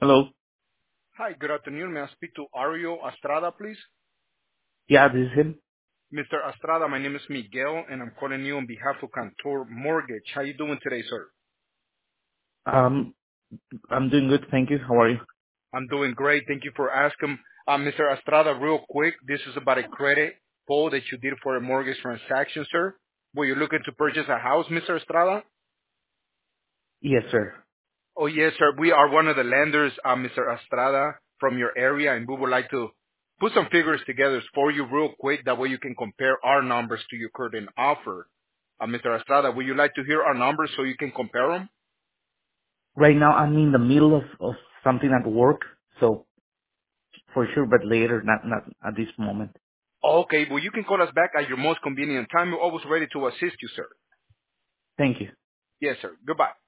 Hello. Hi, good afternoon. May I speak to Ario Estrada, please? Yeah, this is him. Mr. Estrada, my name is Miguel, and I'm calling you on behalf of Cantor Mortgage. How you doing today, sir? Um, I'm doing good, thank you. How are you? I'm doing great. Thank you for asking. Mr. Estrada, real quick, this is about a credit pull that you did for a mortgage transaction, sir. Were you looking to purchase a house, Mr. Estrada? Yes, sir. Oh, yes, sir. We are one of the lenders, Mr. Estrada, from your area, and we would like to put some figures together for you real quick. That way you can compare our numbers to your current offer. Mr. Estrada, would you like to hear our numbers so you can compare them? Right now, I'm in the middle of something at work, so for sure, but later, not at this moment. Okay, well, you can call us back at your most convenient time. We're always ready to assist you, sir. Thank you. Yes, sir. Goodbye.